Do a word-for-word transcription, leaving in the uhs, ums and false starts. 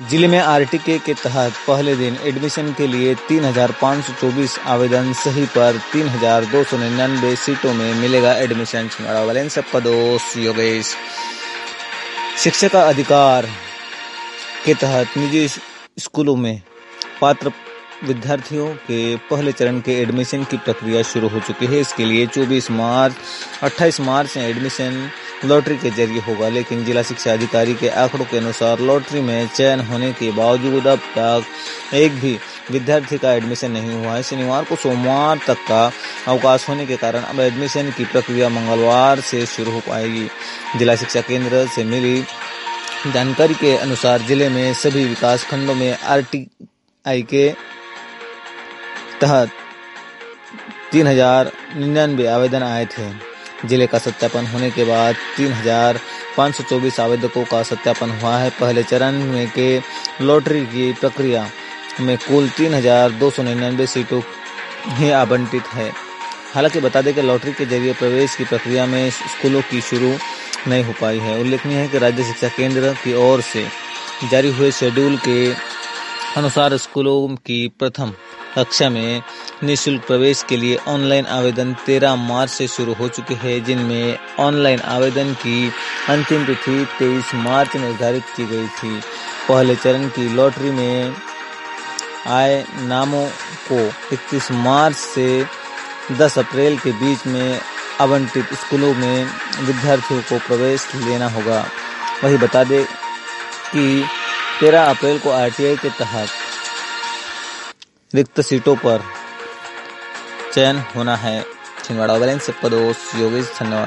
जिले में आरटीके के तहत पहले दिन एडमिशन के लिए तीन हजार पाँच सौ चौबीस आवेदन सही पर तीन हजार दो सौ निन्यानवे सीटों में मिलेगा एडमिशन। छिंदवाड़ा वाले सबका दोस्त योगेश। शिक्षा का अधिकार के तहत निजी स्कूलों में पात्र विद्यार्थियों के पहले चरण के एडमिशन की प्रक्रिया शुरू हो चुकी है। इसके लिए चौबीस मार्च अट्ठाईस मार्च से एडमिशन लॉटरी के जरिए होगा, लेकिन जिला शिक्षा अधिकारी के आंकड़ों के अनुसार लॉटरी में चयन होने के बावजूद अब तक एक भी विद्यार्थी का एडमिशन नहीं हुआ है। शनिवार को सोमवार तक का अवकाश होने के कारण अब एडमिशन की प्रक्रिया मंगलवार से शुरू हो पाएगी। जिला शिक्षा केंद्र से मिली जानकारी के अनुसार जिले में सभी विकास खंडों में आरटीआई के तहत तीन हजार निन्यानवे आवेदन आए थे। जिले का सत्यापन होने के बाद तीन हजार पाँच सौ चौबीस आवेदकों का सत्यापन हुआ है। पहले चरण में के लॉटरी की प्रक्रिया में कुल तीन हजार दो सौ निन्यानवे सीटों ही आवंटित है। हालांकि बता दें कि लॉटरी के जरिए प्रवेश की प्रक्रिया में स्कूलों की शुरू नहीं हो पाई है। उल्लेखनीय है कि राज्य शिक्षा केंद्र की ओर से जारी हुए शेड्यूल के अनुसार स्कूलों की प्रथम कक्षा में निःशुल्क प्रवेश के लिए ऑनलाइन आवेदन तेरह मार्च से शुरू हो चुके हैं, जिनमें ऑनलाइन आवेदन की अंतिम तिथि तेईस मार्च निर्धारित की गई थी। पहले चरण की लॉटरी में आए नामों को इकतीस मार्च से दस अप्रैल के बीच में आवंटित स्कूलों में विद्यार्थियों को प्रवेश लेना होगा। वही बता दें कि तेरह अप्रैल को आरटीआई के तहत रिक्त सीटों पर चयन होना है। छिंदवाड़ा वाले सबका दोस्त योगेश। धन्यवाद।